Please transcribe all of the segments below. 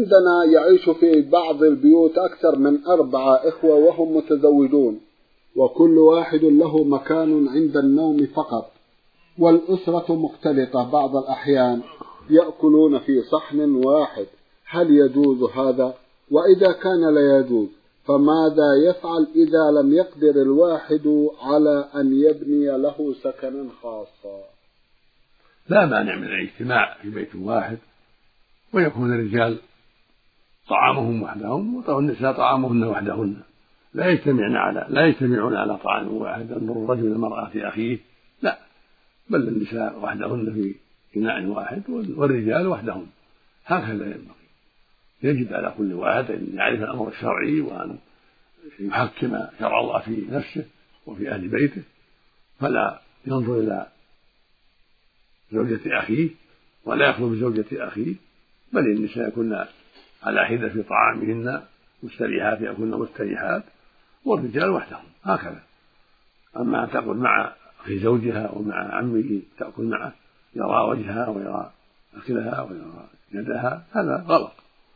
عندنا يعيش في بعض البيوت أكثر من 4 إخوة وهم متزوجون، وكل واحد له مكان عند النوم فقط، والأسرة مختلطة بعض الأحيان يأكلون في صحن واحد، هل يجوز هذا؟ وإذا كان لا يجوز فماذا يفعل إذا لم يقدر الواحد على أن يبني له سكنا خاصا؟ لا مانع من الاجتماع في بيت واحد، ويكون الرجال طعامهم وحدهم والنساء طعامهن وحدهن، لا يجتمعون على طعام واحد، ينظر الرجل المرأة في أخيه، لا، بل النساء وحدهن في إناء واحد والرجال وحدهم، هكذا ينبغي. يجب على كل واحد أن يعرف الأمر الشرعي وأن يحكم شرع الله في نفسه وفي أهل بيته، فلا ينظر إلى زوجة أخيه ولا يخلو بزوجة أخيه، بل النساء يكون على حدة في طعامهن مستريحات، يكون مستريحات، والرجال وحدهم، هكذا. أما أن تأكل مع أخي زوجها ومع عمه تأكل معه، يرى وجهها ويرى أكلها ويرى يدها، هذا غلط.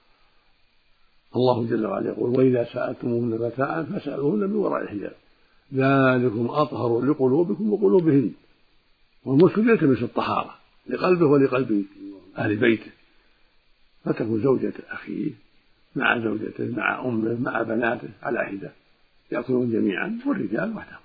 الله جل وعلا يقول: وإذا سألتموهن متاعا فاسألوهن من وراء الحجاب ذلكم أطهر لقلوبكم وقلوبهن. والمسلم يلتمس الطهارة لقلبه ولقلب أهل بيته، فتكون زوجة أخيه مع زوجته مع أمه مع بناته على حدة، يأكلون جميعا والرجال وحدهم.